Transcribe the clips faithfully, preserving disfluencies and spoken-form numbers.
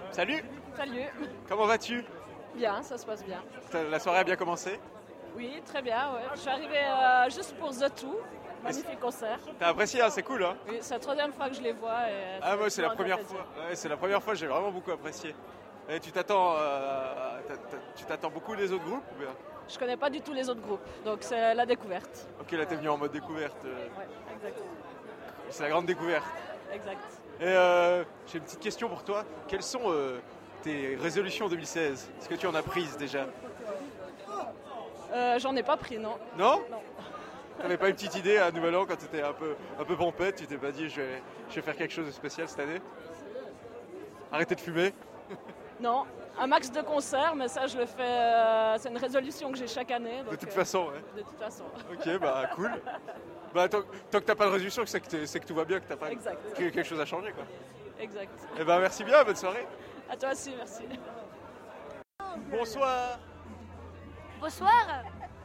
Salut. Salut. Comment vas-tu? Bien, ça se passe bien. La soirée a bien commencé? Oui, très bien. Ouais. Je suis arrivée euh, juste pour The Two. Magnifique concert. T'as apprécié, hein, c'est cool, hein? Oui, c'est la troisième fois que je les vois. Et ah moi c'est la première fois. Ouais, c'est la première fois. J'ai vraiment beaucoup apprécié. Et tu t'attends, euh, tu t'attends beaucoup des autres groupes ou bien? Je connais pas du tout les autres groupes, donc c'est la découverte. Ok, là t'es venu en mode découverte. Euh... Ouais, exact. C'est la grande découverte. Exact. Et euh, j'ai une petite question pour toi. Quelles sont euh, tes résolutions deux mille seize? Est-ce que tu en as prises déjà? euh, J'en ai pas pris, non. Non? Non. T'avais pas une petite idée à Nouvel An quand t'étais un peu, un peu pompette? Tu t'es pas dit je vais, je vais faire quelque chose de spécial cette année? Arrêter de fumer? Non, un max de concerts, mais ça je le fais, euh, c'est une résolution que j'ai chaque année. Donc, de toute euh, façon, ouais. De toute façon. Ok, bah cool. Bah tant, tant que t'as pas de résolution, c'est que, c'est que tout va bien, que t'as pas exact. Que, quelque chose à changer, quoi. Exact. Et bah merci bien, bonne soirée. À toi aussi, merci. Bonsoir. Bonsoir.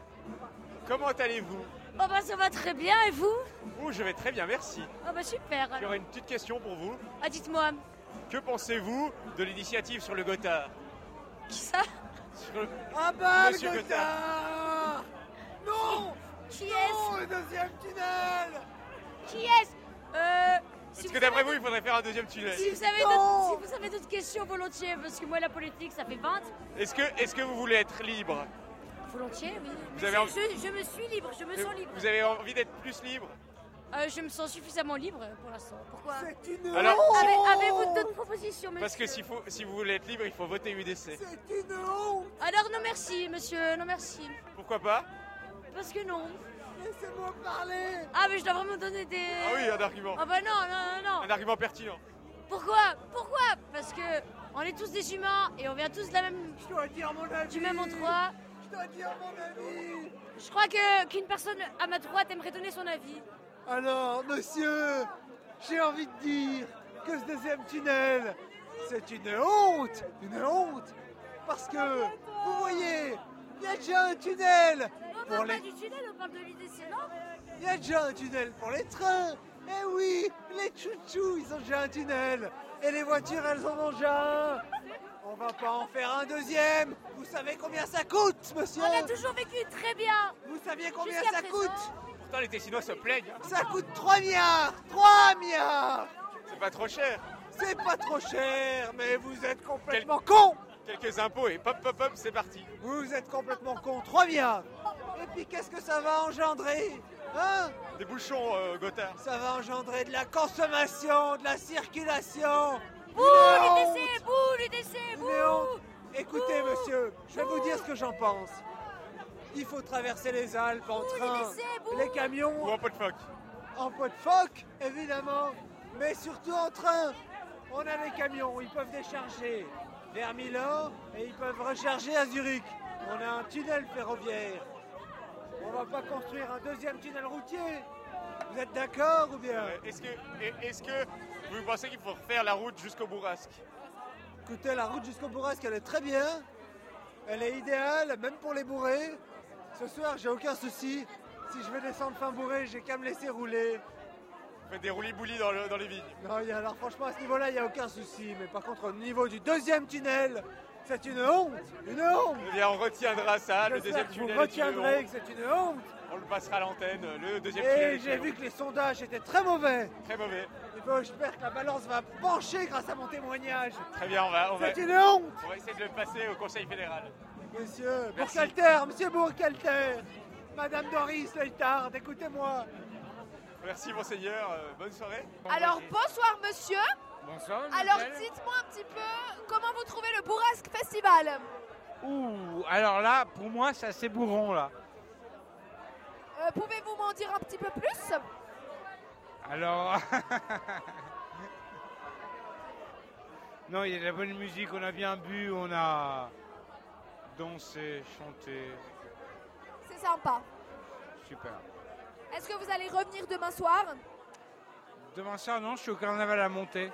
Comment allez-vous? Oh bah ça va très bien, et vous? Oh, je vais très bien, merci. Oh bah super. J'aurais une petite question pour vous. Ah, dites-moi. Que pensez-vous de l'initiative sur le Gothard? Qui ça? Sur le... Ah bah Monsieur le Gothard. Non. Qui non, est-ce? le deuxième tunnel. Qui est-ce? Euh... Est-ce que d'après vous, il faudrait faire un deuxième tunnel? Si vous avez d'autres, si vous avez d'autres questions, volontiers, parce que moi la politique ça fait vingt. Est-ce que, est-ce que vous voulez être libre? Volontiers, oui. Vous avez je, envie... je, je me suis libre, je me sens libre. Vous avez envie d'être plus libre? euh, Je me sens suffisamment libre pour l'instant. Pourquoi? C'est une Alors, honte. Avez, avez-vous d'autres propositions, monsieur? Parce que s'il faut, si vous voulez être libre, il faut voter U D C. C'est une honte. Alors non merci, monsieur, non merci. Pourquoi pas? Parce que non. Laissez-moi parler. Ah mais je dois vraiment donner des... Ah oui, un argument. Ah bah non, non, non, non. Un argument pertinent. Pourquoi? Pourquoi? Parce que on est tous des humains et on vient tous de la même... Je dois dire mon avis. du même endroit. Je dois dire mon avis. Je crois que qu'une personne à ma droite aimerait donner son avis. Alors, monsieur, j'ai envie de dire que ce deuxième tunnel, c'est une honte, une honte, parce que, vous voyez, il y a déjà un tunnel On pour parle les... pas du tunnel, on parle de l'U D C, non? Il y a déjà un tunnel pour les trains. Eh oui, les chouchous, ils ont déjà un tunnel. Et les voitures, elles en ont déjà un. On va pas en faire un deuxième. Vous savez combien ça coûte, monsieur? On a toujours vécu très bien. Vous saviez combien Jusqu'à ça présent. coûte? Pourtant, les Tessinois se plaignent. Ça coûte trois milliards. trois milliards. C'est pas trop cher. C'est pas trop cher, mais vous êtes complètement con. Quelques impôts et pop, pop, pop, c'est parti. Vous êtes complètement con. trois milliards. Et puis, qu'est-ce que ça va engendrer? Hein? Des bouchons, euh, Gothard. Ça va engendrer de la consommation, de la circulation. Bouh, Une l'U D honte. C, bouh, l'U D C, Une bouh. honte. Écoutez, monsieur, je vais vous dire ce que j'en pense. Il faut traverser les Alpes en Bouh, train. l'U D C, bouh. Les camions Ou un pot de phoque. en pot de phoque, évidemment, mais surtout en train. On a les camions, ils peuvent décharger vers Milan et ils peuvent recharger à Zurich. On a un tunnel ferroviaire. On va pas construire un deuxième tunnel routier. Vous êtes d'accord ou bien? Ouais, Est-ce que, est-ce que vous pensez qu'il faut refaire la route jusqu'au Bourrasque? Écoutez, la route jusqu'au Bourrasque, elle est très bien. Elle est idéale, même pour les bourrés. Ce soir, j'ai aucun souci. Si je vais descendre fin bourré, j'ai qu'à me laisser rouler. Vous faites des roulis-boulis dans, le, dans les vignes. Non, il y a- alors franchement, à ce niveau-là, il n'y a aucun souci. Mais par contre, au niveau du deuxième tunnel, c'est une honte. Une honte. Eh bien, on retiendra ça, le deuxième J'espère que tunnel vous est une retiendrez honte. que c'est une honte. On le passera à l'antenne, le deuxième tunnel Et est j'ai une vu honte. que les sondages étaient très mauvais. Très mauvais. Et ben, j'espère que la balance va pencher grâce à mon témoignage. Très bien, on va, on va, C'est une honte. on va essayer de le passer au Conseil fédéral. Monsieur Merci. Bourcalter, monsieur Bourcalter, Madame Doris Leitard, écoutez-moi. Merci, monseigneur. Euh, bonne soirée. Alors bonsoir monsieur. Bonsoir. Alors Michel. dites-moi un petit peu comment vous trouvez le Bourrasque Festival. Ouh, alors là, pour moi, c'est assez bourron là. Euh, Pouvez-vous m'en dire un petit peu plus? Alors. Non, il y a de la bonne musique, on a bien bu, on a dansé, chanté. C'est sympa. Super. Est-ce que vous allez revenir demain soir? Demain soir, non, je suis au carnaval à monter.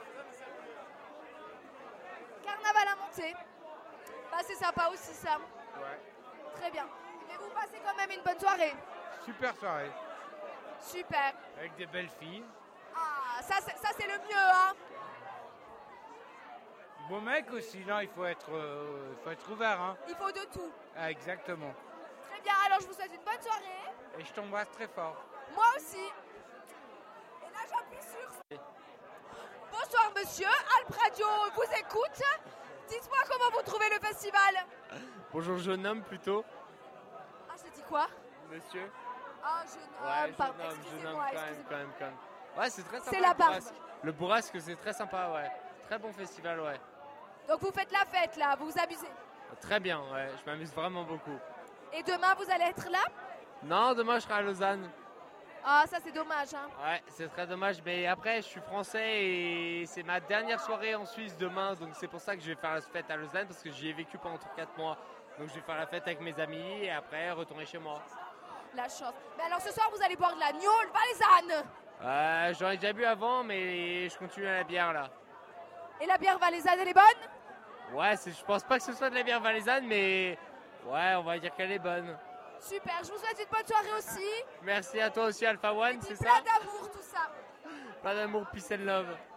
Carnaval à monter. Bah c'est sympa aussi ça. Ouais. Très bien. Et vous passez quand même une bonne soirée. Super soirée. Super. Avec des belles filles. Ah ça c'est, ça c'est le mieux hein. Bon mec aussi, non, il faut être, euh, il faut être ouvert. Hein. Il faut de tout. Ah, exactement. Très bien, alors je vous souhaite une bonne soirée. Et je t'embrasse très fort. Moi aussi. Et là, j'appuie sur... Bonsoir monsieur, Alp Radio vous écoute. Dites-moi comment vous trouvez le festival. Bonjour jeune homme plutôt. Ah, je dis quoi? Monsieur. Ah, jeune homme, Ouais, pardon, jeune homme, jeune excusez-moi, homme quand même, excusez-moi. quand même, quand même. Ouais, c'est très sympa. C'est le la barbe. Bourrasque. Le Bourrasque, c'est très sympa, ouais. Très bon festival, ouais. Donc vous faites la fête là, vous vous amusez. Très bien, ouais. Je m'amuse vraiment beaucoup. Et demain vous allez être là? Non, demain je serai à Lausanne. Ah, ça c'est dommage, hein. Ouais, c'est très dommage. Mais après, je suis français et c'est ma dernière soirée en Suisse demain. Donc c'est pour ça que je vais faire la fête à Lausanne parce que j'y ai vécu pendant quatre mois. Donc je vais faire la fête avec mes amis et après retourner chez moi. La chance. Mais alors ce soir vous allez boire de la gnôle valaisanne. Euh, J'en ai déjà bu avant, mais je continue à la bière là. Et la bière valaisanne elle est bonne? Ouais, je pense pas que ce soit de la bière valaisanne, mais ouais, on va dire qu'elle est bonne. Super, je vous souhaite une bonne soirée aussi. Merci à toi aussi, Alpha One, Et puis c'est plein ça? d'amour tout ça. Plein d'amour, peace and love.